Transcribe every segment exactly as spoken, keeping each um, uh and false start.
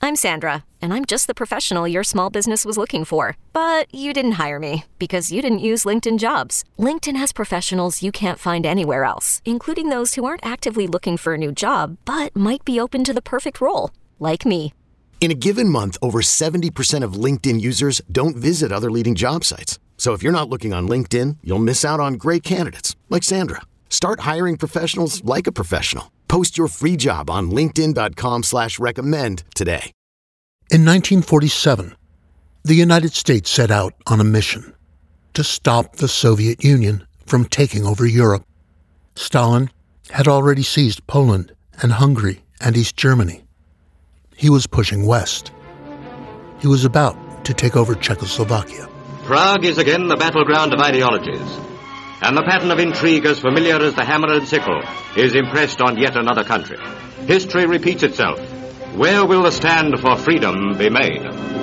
I'm Sandra, and I'm just the professional your small business was looking for. But you didn't hire me because you didn't use LinkedIn Jobs. LinkedIn has professionals you can't find anywhere else, including those who aren't actively looking for a new job, but might be open to the perfect role, like me. In a given month, over seventy percent of LinkedIn users don't visit other leading job sites. So if you're not looking on LinkedIn, you'll miss out on great candidates like Sandra. Start hiring professionals like a professional. Post your free job on linkedin.com slash recommend today. In nineteen forty-seven, the United States set out on a mission to stop the Soviet Union from taking over Europe. Stalin had already seized Poland and Hungary and East Germany. He was pushing west. He was about to take over Czechoslovakia. Prague is again the battleground of ideologies, and the pattern of intrigue as familiar as the hammer and sickle is impressed on yet another country. History repeats itself. Where will the stand for freedom be made?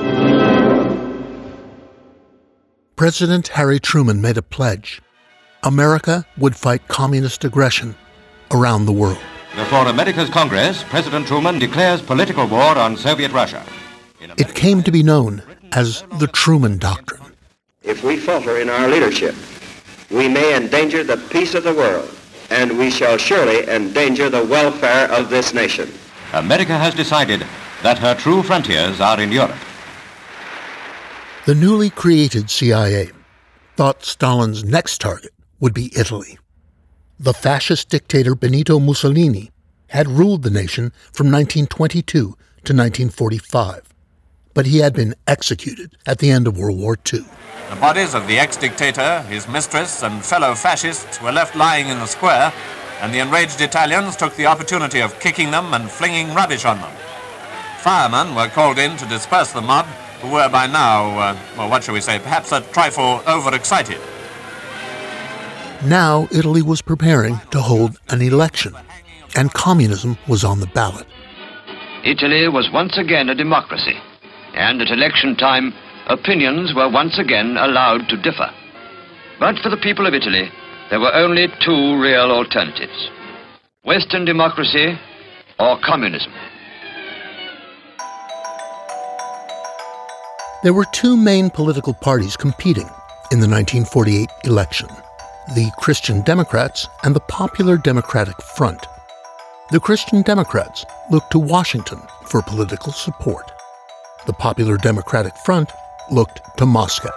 President Harry Truman made a pledge. America would fight communist aggression around the world. Before America's Congress, President Truman declares political war on Soviet Russia. It came to be known as the Truman Doctrine. If we falter in our leadership, we may endanger the peace of the world, and we shall surely endanger the welfare of this nation. America has decided that her true frontiers are in Europe. The newly created C I A thought Stalin's next target would be Italy. The fascist dictator Benito Mussolini had ruled the nation from nineteen twenty-two to nineteen forty-five, but he had been executed at the end of World War Two. The bodies of the ex-dictator, his mistress, and fellow fascists were left lying in the square, and the enraged Italians took the opportunity of kicking them and flinging rubbish on them. Firemen were called in to disperse the mob, who were by now, uh, well, what shall we say, perhaps a trifle overexcited. Now Italy was preparing to hold an election, and communism was on the ballot. Italy was once again a democracy, and at election time, opinions were once again allowed to differ. But for the people of Italy, there were only two real alternatives: Western democracy or communism. There were two main political parties competing in the nineteen forty-eight election: the Christian Democrats and the Popular Democratic Front. The Christian Democrats looked to Washington for political support. The Popular Democratic Front looked to Moscow.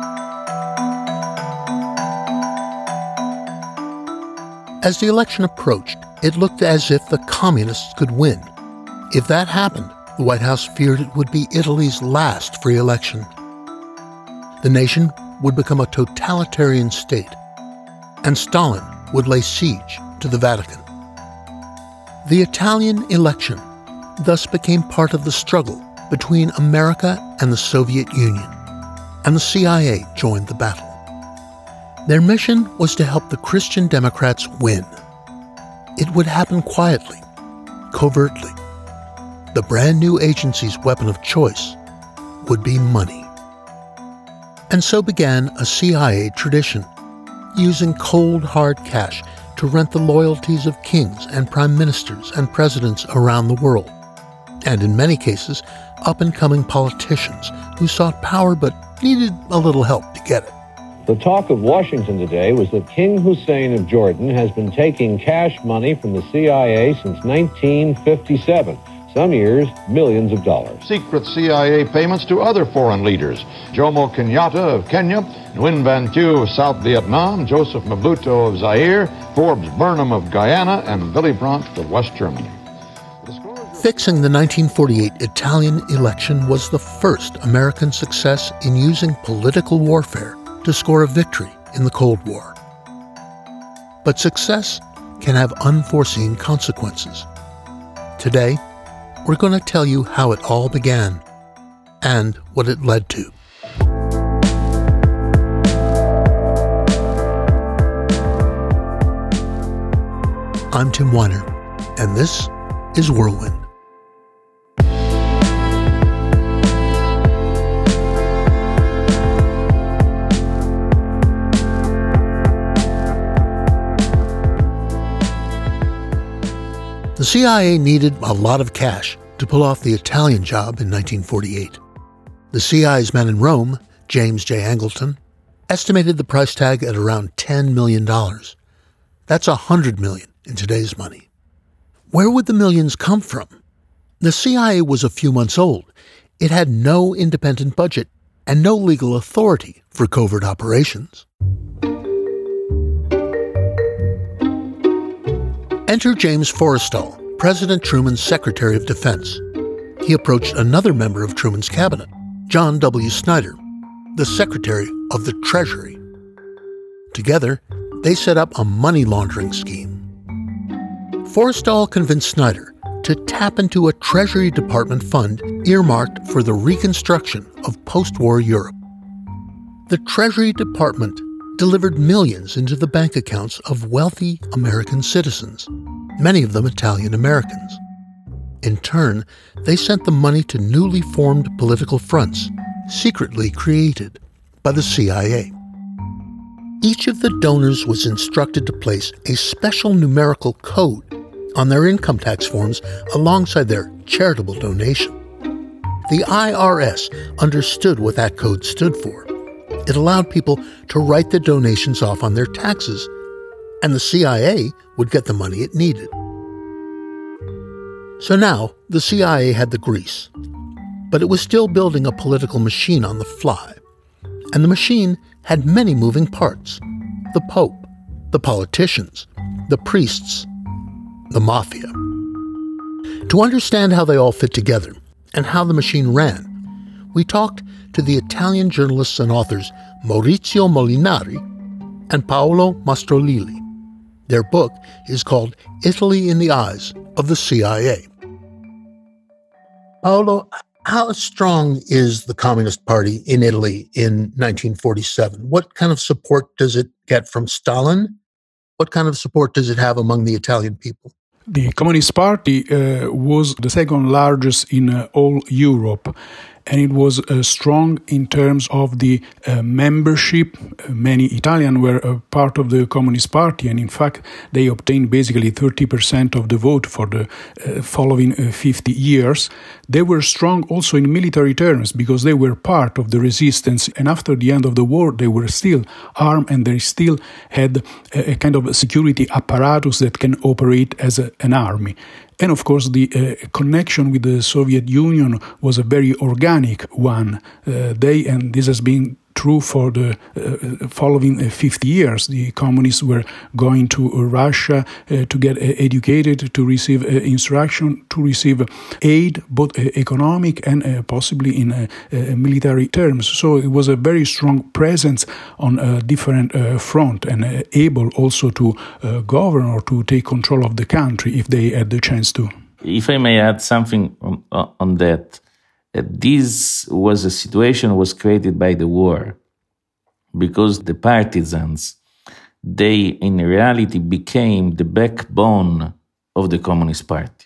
As the election approached, it looked as if the communists could win. If that happened, the White House feared it would be Italy's last free election. The nation would become a totalitarian state, and Stalin would lay siege to the Vatican. The Italian election thus became part of the struggle between America and the Soviet Union, and the C I A joined the battle. Their mission was to help the Christian Democrats win. It would happen quietly, covertly. The brand new agency's weapon of choice would be money. And so began a C I A tradition, using cold, hard cash to rent the loyalties of kings and prime ministers and presidents around the world, and in many cases, up-and-coming politicians who sought power but needed a little help to get it. The talk of Washington today was that King Hussein of Jordan has been taking cash money from the C I A since nineteen fifty-seven. Some years, millions of dollars. Secret C I A payments to other foreign leaders: Jomo Kenyatta of Kenya, Nguyen Van Thieu of South Vietnam, Joseph Mobutu of Zaire, Forbes Burnham of Guyana, and Willy Brandt of West Germany. Fixing the nineteen forty-eight Italian election was the first American success in using political warfare to score a victory in the Cold War. But success can have unforeseen consequences. Today, we're going to tell you how it all began and what it led to. I'm Tim Weiner, and this is Whirlwind. The C I A needed a lot of cash to pull off the Italian job in nineteen forty-eight. The C I A's man in Rome, James J. Angleton, estimated the price tag at around ten million dollars. That's one hundred million dollars in today's money. Where would the millions come from? The C I A was a few months old. It had no independent budget and no legal authority for covert operations. Enter James Forrestal, President Truman's Secretary of Defense. He approached another member of Truman's cabinet, John W. Snyder, the Secretary of the Treasury. Together, they set up a money laundering scheme. Forrestal convinced Snyder to tap into a Treasury Department fund earmarked for the reconstruction of post-war Europe. The Treasury Department delivered millions into the bank accounts of wealthy American citizens, many of them Italian Americans. In turn, they sent the money to newly formed political fronts, secretly created by the C I A. Each of the donors was instructed to place a special numerical code on their income tax forms alongside their charitable donation. The I R S understood what that code stood for. It allowed people to write the donations off on their taxes, and the C I A would get the money it needed. So now, the C I A had the grease, but it was still building a political machine on the fly. And the machine had many moving parts: the Pope, the politicians, the priests, the mafia. To understand how they all fit together and how the machine ran, we talked to the Italian journalists and authors Maurizio Molinari and Paolo Mastrolilli. Their book is called Italy in the Eyes of the C I A. Paolo, how strong is the Communist Party in Italy in nineteen forty-seven? What kind of support does it get from Stalin? What kind of support does it have among the Italian people? The Communist Party uh, was the second largest in uh, all Europe, and it was uh, strong in terms of the uh, membership. Many Italians were a part of the Communist Party, and in fact, they obtained basically thirty percent of the vote for the uh, following uh, fifty years. They were strong also in military terms because they were part of the resistance, and after the end of the war, they were still armed, and they still had a, a kind of security apparatus that can operate as a, an army. And of course, the uh, connection with the Soviet Union was a very organic one. Uh, they, and this has been true for the uh, following uh, fifty years. The communists were going to uh, Russia uh, to get uh, educated, to receive uh, instruction, to receive aid, both uh, economic and uh, possibly in uh, uh, military terms. So it was a very strong presence on a different uh, front, and uh, able also to uh, govern or to take control of the country if they had the chance to. If I may add something on, on that, Uh, this was a situation was created by the war, because the partisans, they in reality became the backbone of the Communist Party.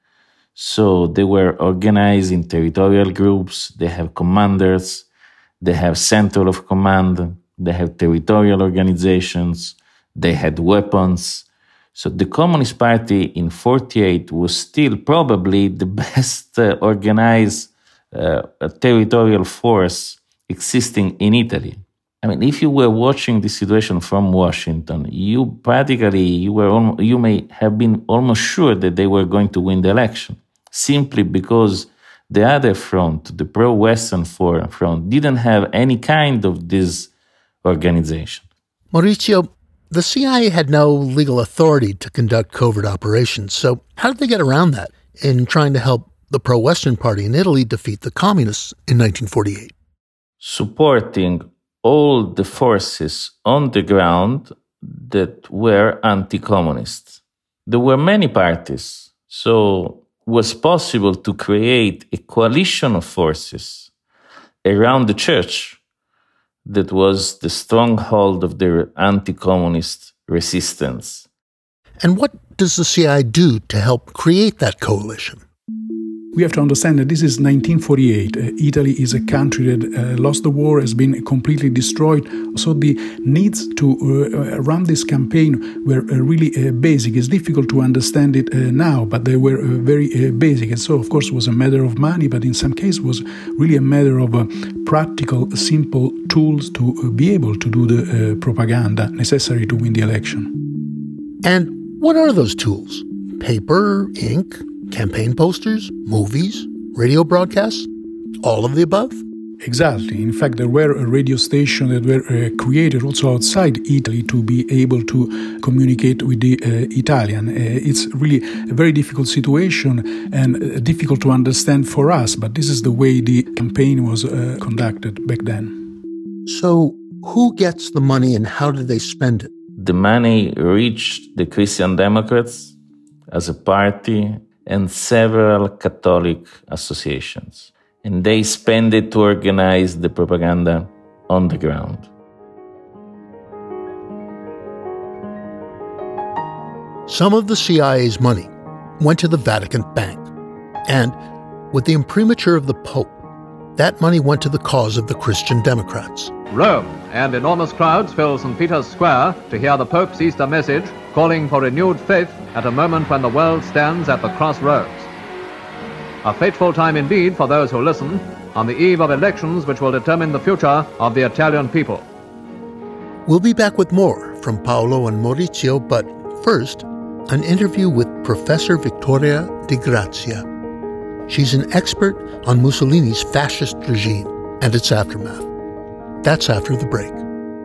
So they were organized in territorial groups, they have commanders, they have center of command, they have territorial organizations, they had weapons. So the Communist Party in forty-eight was still probably the best uh, organized Uh, a territorial force existing in Italy. I mean, if you were watching the situation from Washington, you practically, you were, al- you may have been almost sure that they were going to win the election, simply because the other front, the pro-Western front, didn't have any kind of this organization. Maurizio, the C I A had no legal authority to conduct covert operations, so how did they get around that in trying to help the pro-Western party in Italy defeat the communists in nineteen forty-eight? Supporting all the forces on the ground that were anti-communist. There were many parties, so it was possible to create a coalition of forces around the church that was the stronghold of their anti-communist resistance. And what does the C I A do to help create that coalition? We have to understand that this is nineteen forty-eight. Uh, Italy is a country that uh, lost the war, has been completely destroyed. So the needs to uh, run this campaign were uh, really uh, basic. It's difficult to understand it uh, now, but they were uh, very uh, basic. And so, of course, it was a matter of money, but in some cases was really a matter of uh, practical, simple tools to uh, be able to do the uh, propaganda necessary to win the election. And what are those tools? Paper, ink, campaign posters, movies, radio broadcasts, all of the above? Exactly. In fact, there were radio stations that were uh, created also outside Italy to be able to communicate with the uh, Italian. Uh, it's really a very difficult situation and uh, difficult to understand for us, but this is the way the campaign was uh, conducted back then. So who gets the money and how did they spend it? The money reached the Christian Democrats as a party and several Catholic associations. And they spend it to organize the propaganda on the ground. Some of the C I A's money went to the Vatican Bank. And with the imprimatur of the Pope, that money went to the cause of the Christian Democrats. Rome, and enormous crowds fill Saint Peter's Square to hear the Pope's Easter message, calling for renewed faith at a moment when the world stands at the crossroads. A fateful time indeed for those who listen, on the eve of elections which will determine the future of the Italian people. We'll be back with more from Paolo and Maurizio, but first, an interview with Professor Vittoria Di Grazia. She's an expert on Mussolini's fascist regime and its aftermath. That's after the break.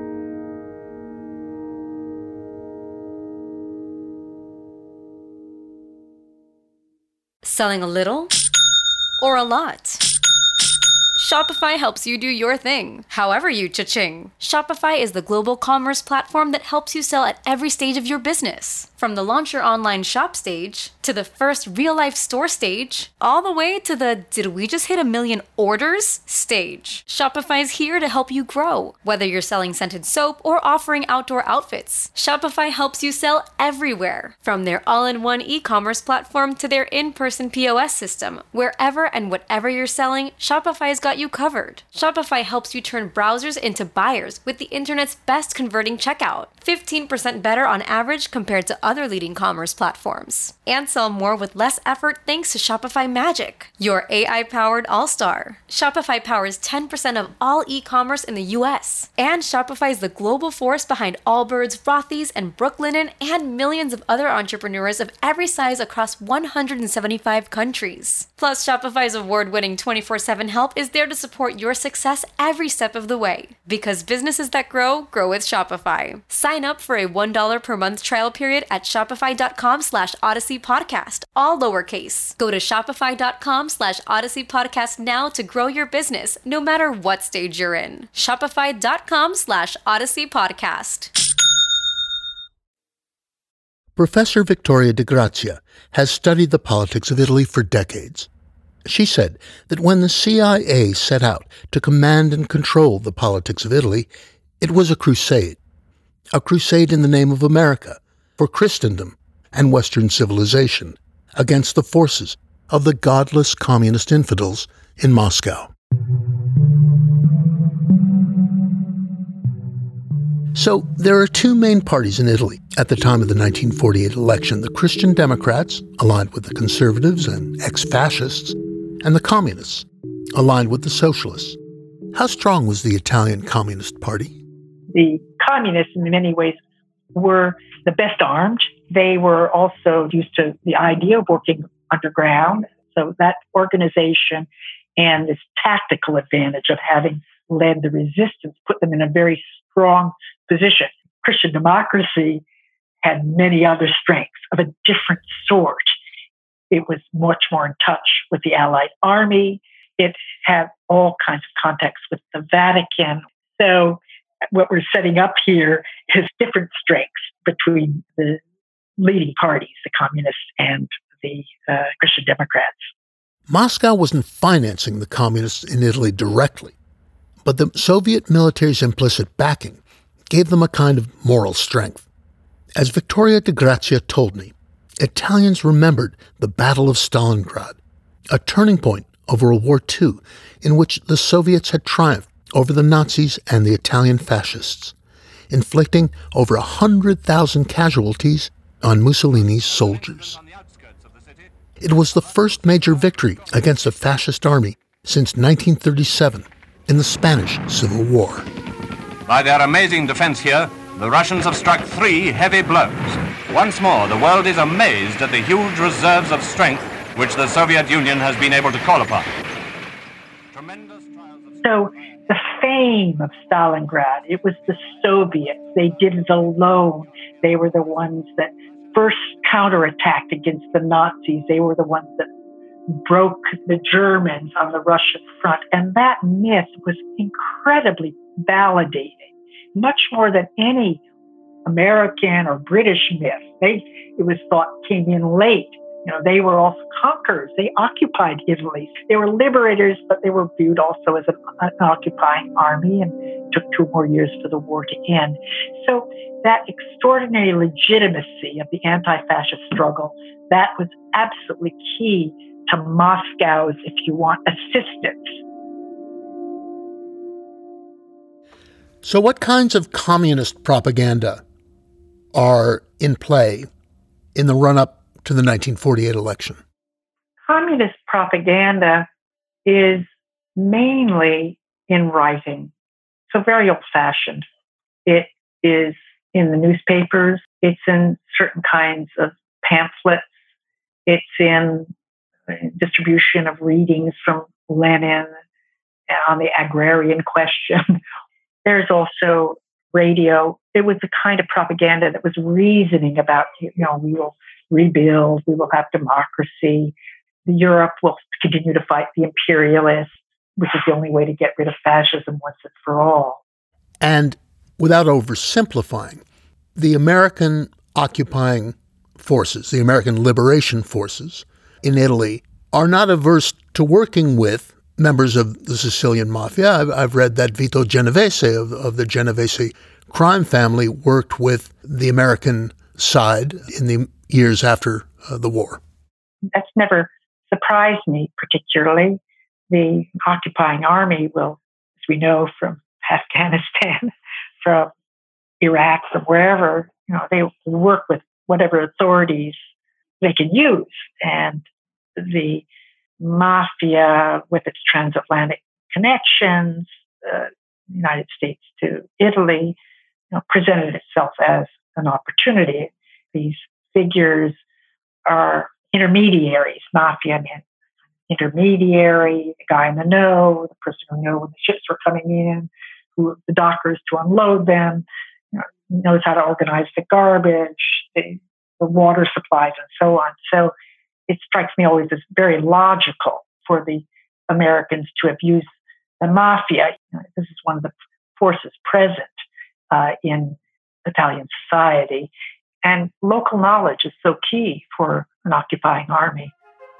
Selling a little or a lot? Shopify helps you do your thing, however you cha-ching. Shopify is the global commerce platform that helps you sell at every stage of your business. From the launch your online shop stage, to the first real-life store stage, all the way to the did we just hit a million orders stage. Shopify is here to help you grow. Whether you're selling scented soap or offering outdoor outfits, Shopify helps you sell everywhere. From their all-in-one e-commerce platform to their in-person P O S system, wherever and whatever you're selling, Shopify's got you covered. Shopify helps you turn browsers into buyers with the internet's best converting checkout, fifteen percent better on average compared to other leading commerce platforms. And sell more with less effort thanks to Shopify Magic, your A I-powered all-star. Shopify powers ten percent of all e-commerce in the U S. And Shopify is the global force behind Allbirds, Rothy's, and Brooklinen, and millions of other entrepreneurs of every size across one hundred seventy-five countries. Plus, Shopify's award-winning twenty-four seven help is there to support your success every step of the way. Because businesses that grow, grow with Shopify. Sign up for a one dollar per month trial period at shopify.com slash Odyssey Podcast, all lowercase. Go to shopify.com slash Odyssey Podcast now to grow your business, no matter what stage you're in. Shopify.com slash Odyssey Podcast. Professor Vittoria Di Grazia has studied the politics of Italy for decades. She said that when the C I A set out to command and control the politics of Italy, it was a crusade. A crusade in the name of America, for Christendom and Western civilization, against the forces of the godless communist infidels in Moscow. So there are two main parties in Italy at the time of the nineteen forty-eight election: the Christian Democrats, aligned with the conservatives and ex-fascists, and the communists, aligned with the socialists. How strong was the Italian Communist Party? The communists, in many ways, were the best armed. They were also used to the idea of working underground. So that organization and this tactical advantage of having led the resistance put them in a very strong position. Christian democracy had many other strengths of a different sort. It was much more in touch with the Allied army. It had all kinds of contacts with the Vatican. So what we're setting up here is different strengths between the leading parties, the communists and the uh, Christian Democrats. Moscow wasn't financing the communists in Italy directly, but the Soviet military's implicit backing gave them a kind of moral strength. As Vittoria Di Grazia told me, Italians remembered the Battle of Stalingrad a turning point of World War Two in which the Soviets had triumphed over the Nazis and the Italian fascists, inflicting over one hundred thousand casualties on Mussolini's soldiers. It was the first major victory against a fascist army since nineteen thirty-seven in the Spanish Civil War. By their amazing defense here, the Russians have struck three heavy blows. Once more, the world is amazed at the huge reserves of strength which the Soviet Union has been able to call upon. So the fame of Stalingrad, it was the Soviets. They did it alone. They were the ones that first counterattacked against the Nazis. They were the ones that broke the Germans on the Russian front. And that myth was incredibly validating, much more than any American or British myth. They, it was thought, came in late. You know, they were also conquerors. They occupied Italy. They were liberators, but they were viewed also as an, an occupying army, and it took two more years for the war to end. So that extraordinary legitimacy of the anti-fascist struggle, that was absolutely key to Moscow's, if you want, assistance. So what kinds of communist propaganda are in play in the run-up to the nineteen forty-eight election? Communist propaganda is mainly in writing, so very old-fashioned. It is in the newspapers. It's in certain kinds of pamphlets. It's in distribution of readings from Lenin on the agrarian question. There's also radio. It was the kind of propaganda that was reasoning about, you know, we will rebuild, we will have democracy, Europe will continue to fight the imperialists, which is the only way to get rid of fascism once and for all. And without oversimplifying, the American occupying forces, the American liberation forces in Italy, are not averse to working with members of the Sicilian mafia. I've, I've read that Vito Genovese of, of the Genovese crime family worked with the American side in the years after uh, the war. That's never surprised me particularly. The occupying army will, as we know from Afghanistan, from Iraq, from wherever, you know, they work with whatever authorities they can use. And the mafia, with its transatlantic connections, uh, United States to Italy, you know, presented itself as an opportunity. These figures are intermediaries, mafia men. Intermediary, the guy in the know, the person who knows when the ships were coming in, who the dockers to unload them, you know, knows how to organize the garbage, the, the water supplies, and so on. So it strikes me always as very logical for the Americans to have used the mafia. You know, this is one of the forces present uh, in Italian society. And local knowledge is so key for an occupying army.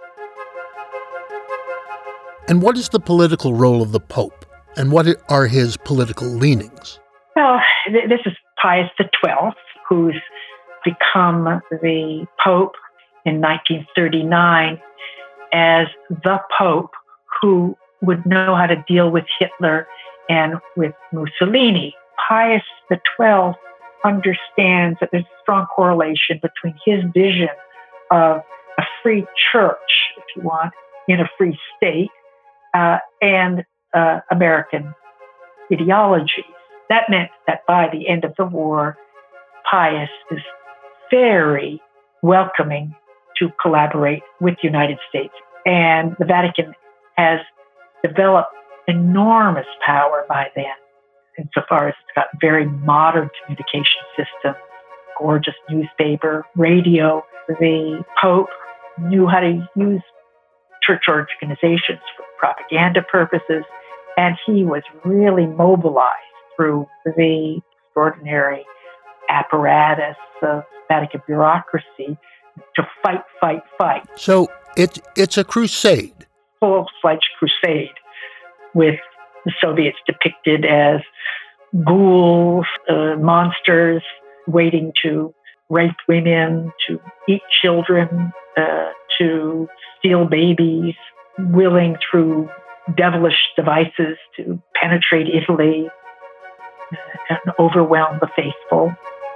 And what is the political role of the Pope? And what are his political leanings? Well, th- this is Pius the twelfth, who's become the Pope in nineteen thirty-nine as the Pope who would know how to deal with Hitler and with Mussolini. Pius the twelfth understands that there's a strong correlation between his vision of a free church, if you want, in a free state, uh, and uh, American ideology. That meant that by the end of the war, Pius is very welcoming to collaborate with the United States. And the Vatican has developed enormous power by then, insofar as it's got very modern communication systems, gorgeous newspaper, radio. The Pope knew how to use church organizations for propaganda purposes, and he was really mobilized through the extraordinary apparatus of Vatican bureaucracy to fight, fight, fight. So it, it's a crusade. Full-fledged crusade with the Soviets depicted as ghouls, uh, monsters waiting to rape women, to eat children, uh, to steal babies, willing through devilish devices to penetrate Italy and overwhelm the faithful.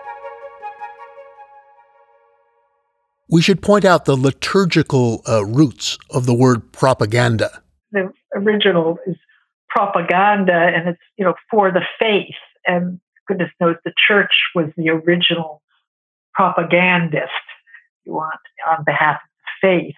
We should point out the liturgical uh, roots of the word propaganda. The original is propaganda, and it's, you know, for the faith. And goodness knows the church was the original propagandist, if you want, on behalf of the faith.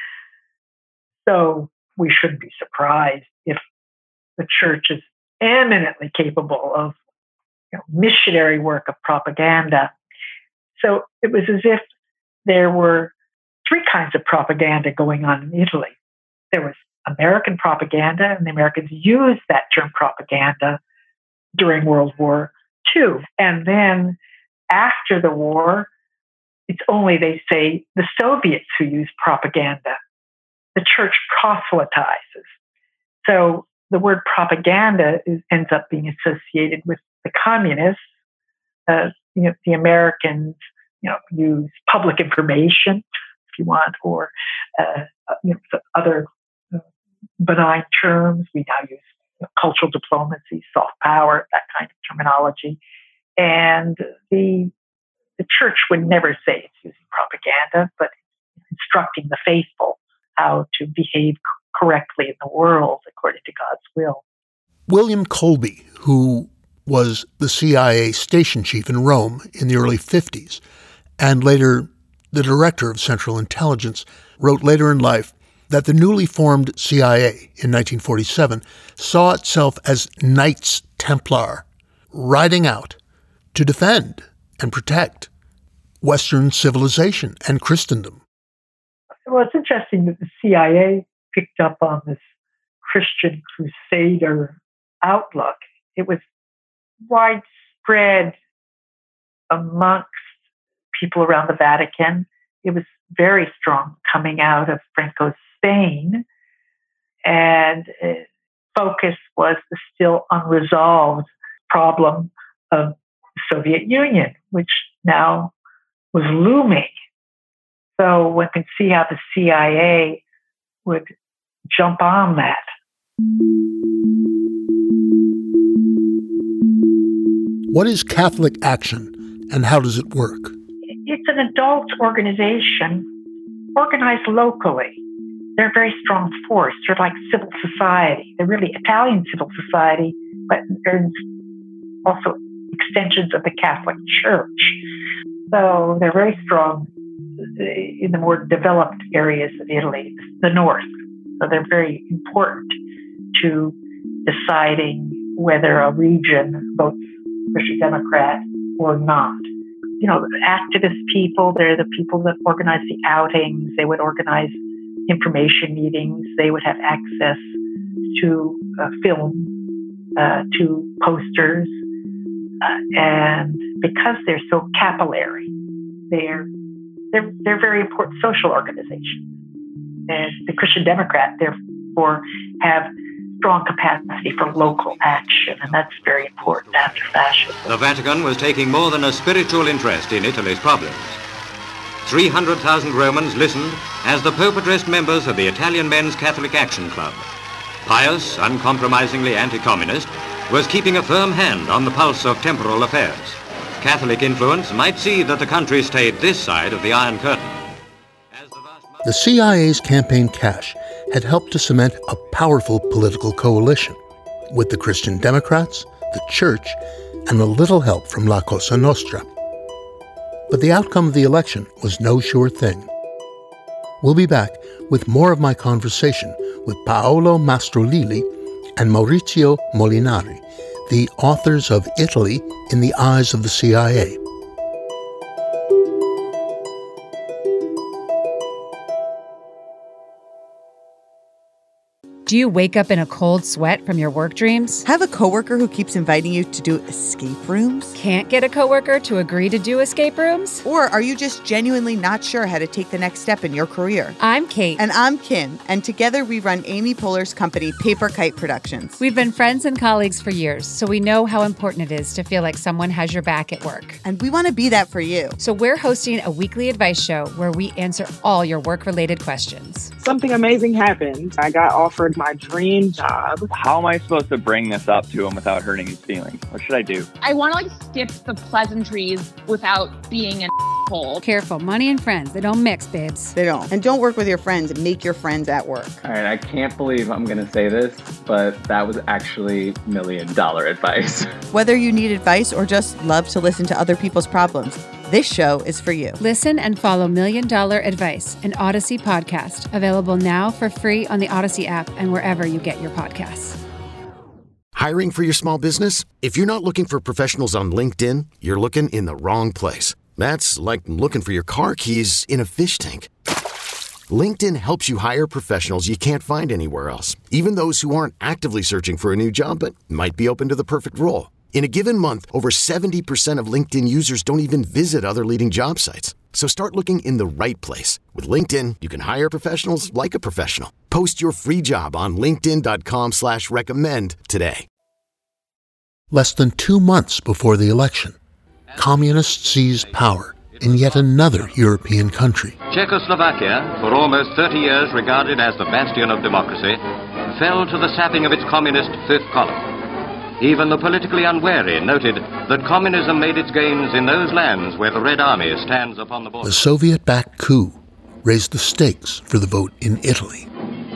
So we shouldn't be surprised if the church is eminently capable of, you know, missionary work of propaganda. So it was as if there were three kinds of propaganda going on in Italy. There was American propaganda, and the Americans used that term propaganda during World War Two. And then after the war, it's only, they say, the Soviets who use propaganda. The church proselytizes. So the word propaganda is, ends up being associated with the communists. Uh, you know, the Americans, you know, use public information, if you want, or uh, you know, other benign terms. We now use, you know, cultural diplomacy, soft power, that kind of terminology. And the the church would never say it's using propaganda, but instructing the faithful how to behave correctly in the world according to God's will. William Colby, who was the C I A station chief in Rome in the early fifties, and later the director of Central Intelligence, wrote later in life that the newly formed C I A in nineteen forty-seven saw itself as Knights Templar, riding out to defend and protect Western civilization and Christendom. Well, it's interesting that the C I A picked up on this Christian crusader outlook. It was widespread amongst people around the Vatican. It was very strong coming out of Franco's Spain. And uh, focus was the still unresolved problem of the Soviet Union, which now was looming. So one can see how the C I A would jump on that. What is Catholic Action, and how does it work? It's an adult organization organized locally. They're a very strong force. They're like civil society. They're really Italian civil society, but they're also extensions of the Catholic Church. So they're very strong in the more developed areas of Italy, the north. So they're very important to deciding whether a region votes Christian Democrat or not. You know, the activist people, they're the people that organize the outings. They would organize information meetings. They would have access to uh, film, uh, to posters. Uh, and because they're so capillary, they're, they're, they're very important social organizations. And the Christian Democrat, therefore, have strong capacity for local action, and that's very important after fascism. The Vatican was taking more than a spiritual interest in Italy's problems. three hundred thousand Romans listened as the Pope addressed members of the Italian Men's Catholic Action Club. Pius, uncompromisingly anti-communist, was keeping a firm hand on the pulse of temporal affairs. Catholic influence might see that the country stayed this side of the Iron Curtain. The C I A's campaign cash had helped to cement a powerful political coalition with the Christian Democrats, the Church, and a little help from La Cosa Nostra. But the outcome of the election was no sure thing. We'll be back with more of my conversation with Paolo Mastrolilli and Maurizio Molinari, the authors of Italy in the Eyes of the C I A. Do you wake up in a cold sweat from your work dreams? Have a coworker who keeps inviting you to do escape rooms? Can't get a coworker to agree to do escape rooms? Or are you just genuinely not sure how to take the next step in your career? I'm Kate. And I'm Kim. And together we run Amy Poehler's company, Paper Kite Productions. We've been friends and colleagues for years, so we know how important it is to feel like someone has your back at work. And we want to be that for you. So we're hosting a weekly advice show where we answer all your work-related questions. Something amazing happened. I got offered my dream job. How am I supposed to bring this up to him without hurting his feelings? What should I do? I want to like skip the pleasantries without being an asshole. Careful, money and friends, they don't mix, babes. They don't. And don't work with your friends and make your friends at work. All right, I can't believe I'm going to say this, but that was actually million dollar advice. Whether you need advice or just love to listen to other people's problems, this show is for you. Listen and follow Million Dollar Advice, an Odyssey podcast, available now for free on the Odyssey app and wherever you get your podcasts. Hiring for your small business? If you're not looking for professionals on LinkedIn, you're looking in the wrong place. That's like looking for your car keys in a fish tank. LinkedIn helps you hire professionals you can't find anywhere else, even those who aren't actively searching for a new job but might be open to the perfect role. In a given month, over seventy percent of LinkedIn users don't even visit other leading job sites. So start looking in the right place. With LinkedIn, you can hire professionals like a professional. Post your free job on linkedin.com slash recommend today. Less than two months before the election, communists seized power in yet another European country. Czechoslovakia, for almost thirty years regarded as the bastion of democracy, fell to the sapping of its communist fifth column. Even the politically unwary noted that communism made its gains in those lands where the Red Army stands upon the border. The Soviet-backed coup raised the stakes for the vote in Italy.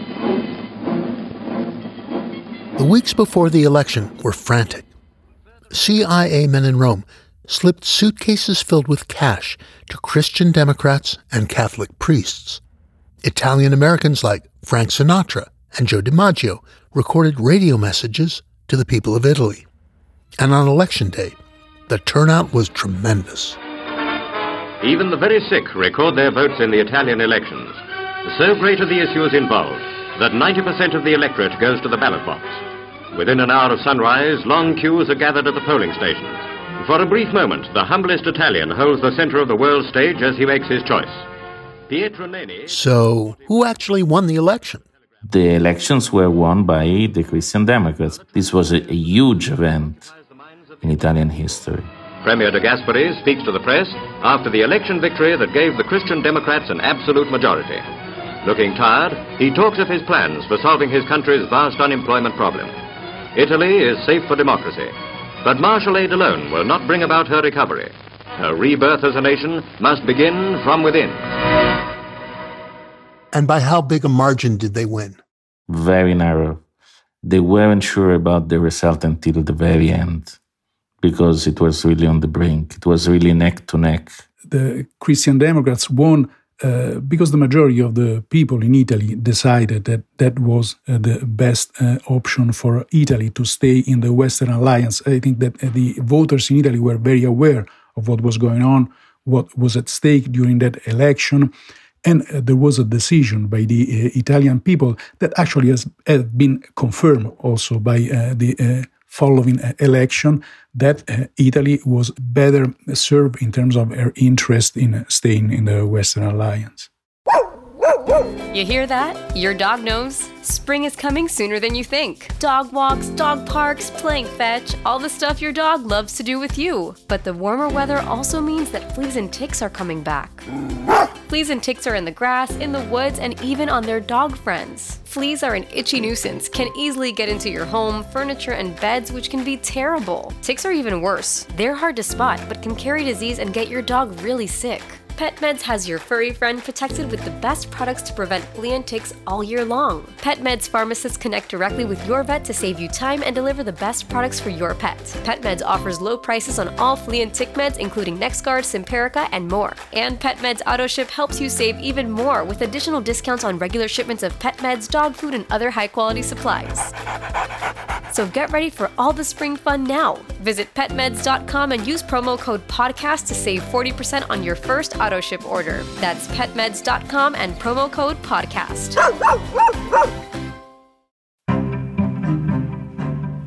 The weeks before the election were frantic. C I A men in Rome slipped suitcases filled with cash to Christian Democrats and Catholic priests. Italian Americans like Frank Sinatra and Joe DiMaggio recorded radio messages to the people of Italy. And on election day, the turnout was tremendous. Even the very sick record their votes in the Italian elections. So great are the issues involved that ninety percent of the electorate goes to the ballot box. Within an hour of sunrise, long queues are gathered at the polling stations. For a brief moment, the humblest Italian holds the center of the world stage as he makes his choice. Pietro Nenni. So, who actually won the election? The elections were won by the Christian Democrats. This was a, a huge event in Italian history. Premier De Gasperi speaks to the press after the election victory that gave the Christian Democrats an absolute majority. Looking tired, he talks of his plans for solving his country's vast unemployment problem. Italy is safe for democracy, but martial aid alone will not bring about her recovery. Her rebirth as a nation must begin from within. And by how big a margin did they win? Very narrow. They weren't sure about the result until the very end, because it was really on the brink. It was really neck to neck. The Christian Democrats won uh, because the majority of the people in Italy decided that that was uh, the best uh, option for Italy to stay in the Western Alliance. I think that uh, the voters in Italy were very aware of what was going on, what was at stake during that election. And uh, there was a decision by the uh, Italian people that actually has, has been confirmed also by uh, the uh, following uh, election that uh, Italy was better served in terms of her interest in uh, staying in the Western Alliance. You hear that? Your dog knows. Spring is coming sooner than you think. Dog walks, dog parks, playing fetch, all the stuff your dog loves to do with you. But the warmer weather also means that fleas and ticks are coming back. Fleas and ticks are in the grass, in the woods, and even on their dog friends. Fleas are an itchy nuisance, can easily get into your home, furniture, and beds, which can be terrible. Ticks are even worse. They're hard to spot, but can carry disease and get your dog really sick. PetMeds has your furry friend protected with the best products to prevent flea and ticks all year long. PetMeds pharmacists connect directly with your vet to save you time and deliver the best products for your pet. PetMeds offers low prices on all flea and tick meds, including NexGard, Simparica, and more. And PetMeds AutoShip helps you save even more with additional discounts on regular shipments of pet meds, dog food, and other high-quality supplies. So get ready for all the spring fun now. Visit pet meds dot com and use promo code podcast to save forty percent on your first auto ship order. That's pet meds dot com and promo code podcast.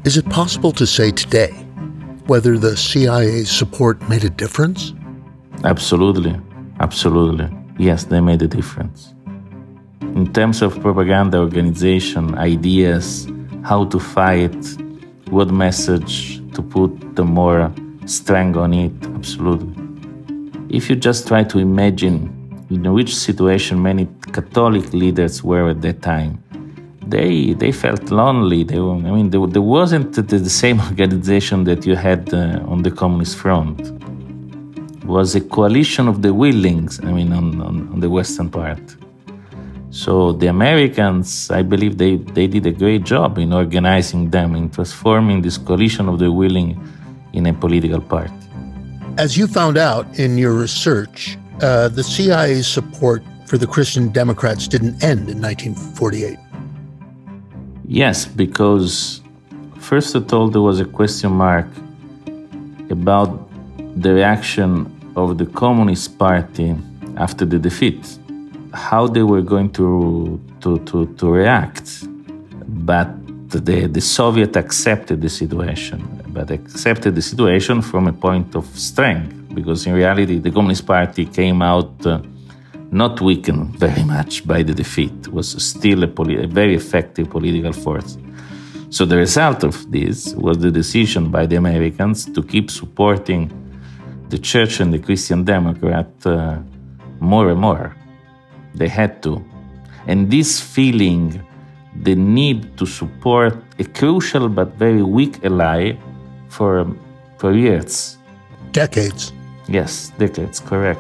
Is it possible to say today whether the C I A's support made a difference? Absolutely. Absolutely. Yes, they made a difference. In terms of propaganda organization, ideas, how to fight, what message to put the more strength on it, absolutely. If you just try to imagine in which situation many Catholic leaders were at that time, they they felt lonely. They were, I mean, there, there wasn't the, the same organization that you had uh, on the Communist Front. It was a coalition of the willings, I mean, on, on, on the western part. So the Americans, I believe they, they did a great job in organizing them, in transforming this coalition of the willing in a political party. As you found out in your research, uh, the C I A's support for the Christian Democrats didn't end in nineteen forty-eight. Yes, because first of all, there was a question mark about the reaction of the Communist Party after the defeat, how they were going to to, to, to react. But the, the Soviet accepted the situation, but accepted the situation from a point of strength, because in reality, the Communist Party came out uh, not weakened very much by the defeat. It was still a, poli- a very effective political force. So the result of this was the decision by the Americans to keep supporting the Church and the Christian Democrat uh, more and more. They had to. And this feeling, the need to support a crucial but very weak ally for, for years. Decades. Yes, decades, correct.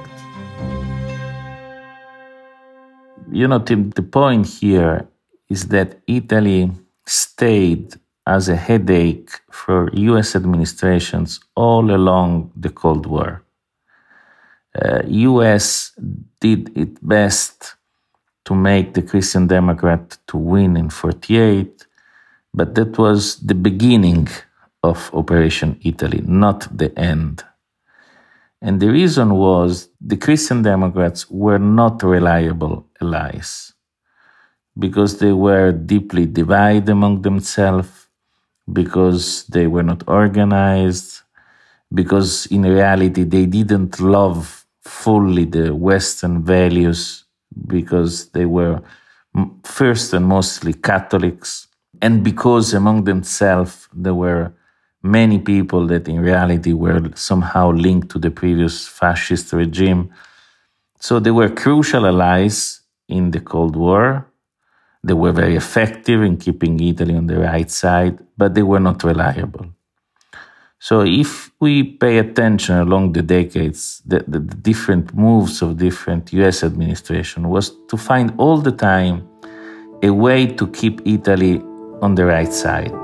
You know, Tim, the point here is that Italy stayed as a headache for U S administrations all along the Cold War. Uh, U S did its best to make the Christian Democrat to win in forty-eight, but that was the beginning of Operation Italy, not the end. And the reason was the Christian Democrats were not reliable allies because they were deeply divided among themselves, because they were not organized, because in reality they didn't love fully the Western values, because they were first and mostly Catholics, and because among themselves there were many people that in reality were somehow linked to the previous fascist regime. So they were crucial allies in the Cold War. They were very effective in keeping Italy on the right side, but they were not reliable. So if we pay attention along the decades, the, the, the different moves of different U S administration was to find all the time a way to keep Italy on the right side.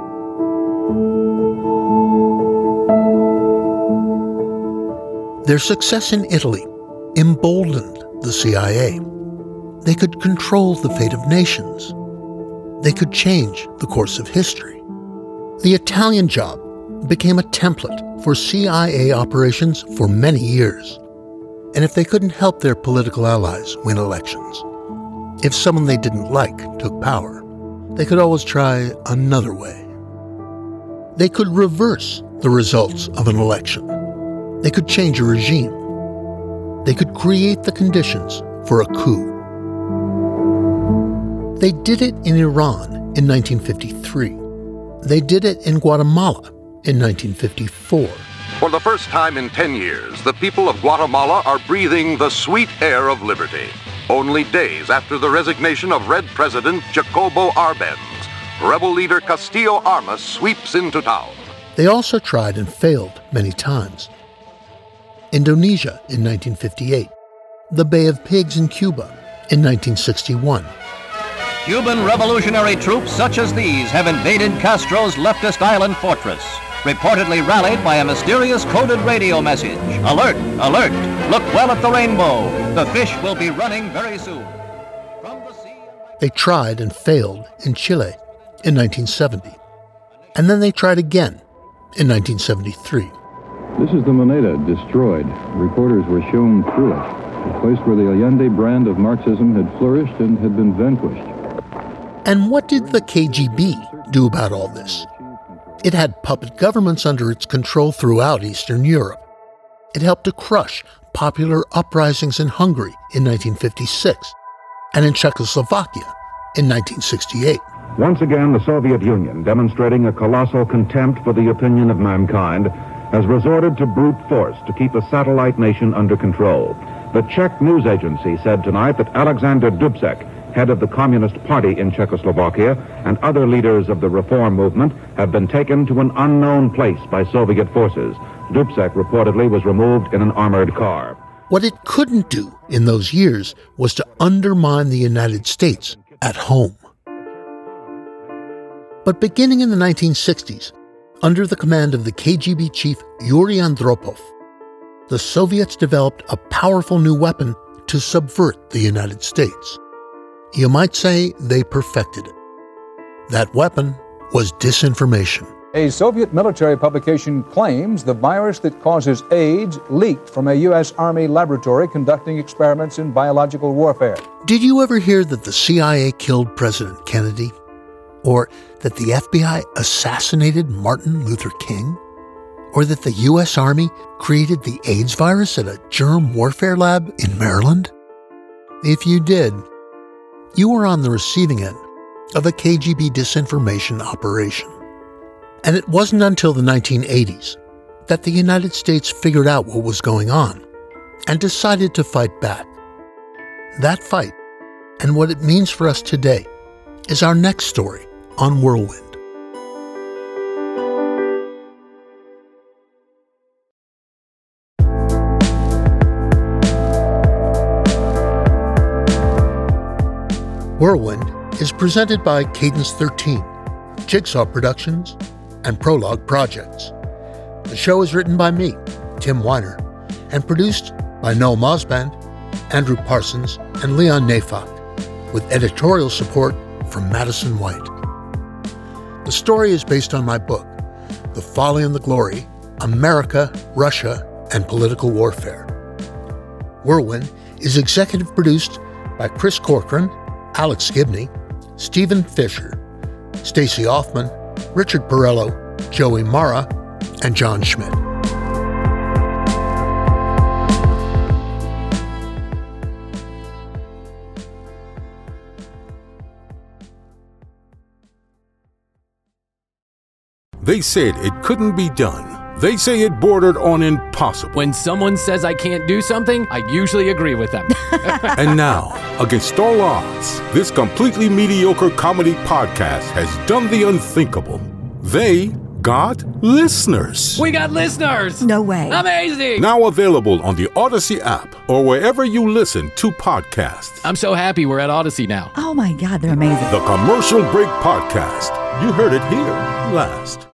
Their success in Italy emboldened the C I A. They could control the fate of nations. They could change the course of history. The Italian job became a template for C I A operations for many years. And if they couldn't help their political allies win elections, if someone they didn't like took power, they could always try another way. They could reverse the results of an election. They could change a regime. They could create the conditions for a coup. They did it in Iran in nineteen fifty-three. They did it in Guatemala in nineteen fifty-four. For the first time in ten years, the people of Guatemala are breathing the sweet air of liberty. Only days after the resignation of Red President Jacobo Arbenz, rebel leader Castillo Armas sweeps into town. They also tried and failed many times. Indonesia in nineteen fifty-eight. The Bay of Pigs in Cuba in nineteen sixty-one. Cuban revolutionary troops such as these have invaded Castro's leftist island fortress, reportedly rallied by a mysterious coded radio message. Alert! Alert! Look well at the rainbow. The fish will be running very soon. From the sea... They tried and failed in Chile in nineteen seventy. And then they tried again in nineteen seventy-three. This is the Moneda, destroyed. Reporters were shown through it, a place where the Allende brand of Marxism had flourished and had been vanquished. And what did the K G B do about all this? It had puppet governments under its control throughout Eastern Europe. It helped to crush popular uprisings in Hungary in nineteen fifty-six and in Czechoslovakia in nineteen sixty-eight. Once again, the Soviet Union, demonstrating a colossal contempt for the opinion of mankind, has resorted to brute force to keep a satellite nation under control. The Czech news agency said tonight that Alexander Dubček, head of the Communist Party in Czechoslovakia, and other leaders of the reform movement have been taken to an unknown place by Soviet forces. Dubček reportedly was removed in an armored car. What it couldn't do in those years was to undermine the United States at home. But beginning in the nineteen sixties, under the command of the K G B chief Yuri Andropov, the Soviets developed a powerful new weapon to subvert the United States. You might say they perfected it. That weapon was disinformation. A Soviet military publication claims the virus that causes AIDS leaked from a U S Army laboratory conducting experiments in biological warfare. Did you ever hear that the C I A killed President Kennedy? Or that the F B I assassinated Martin Luther King? Or that the U S Army created the AIDS virus at a germ warfare lab in Maryland? If you did, you were on the receiving end of a K G B disinformation operation. And it wasn't until the nineteen eighties that the United States figured out what was going on and decided to fight back. That fight, and what it means for us today, is our next story on Whirlwind. Whirlwind is presented by Cadence thirteen, Jigsaw Productions, and Prologue Projects. The show is written by me, Tim Weiner, and produced by Noel Mosband, Andrew Parsons, and Leon Nafok, with editorial support from Madison White. The story is based on my book, The Folly and the Glory, America, Russia, and Political Warfare. Whirlwind is executive produced by Chris Corcoran, Alex Gibney, Stephen Fisher, Stacey Hoffman, Richard Perello, Joey Mara, and John Schmidt. They said it couldn't be done. They say it bordered on impossible. When someone says I can't do something, I usually agree with them. And now, against all odds, this completely mediocre comedy podcast has done the unthinkable. They got listeners. We got listeners! No way. Amazing! Now available on the Odyssey app or wherever you listen to podcasts. I'm so happy we're at Odyssey now. Oh my God, they're amazing. The Commercial Break Podcast. You heard it here last.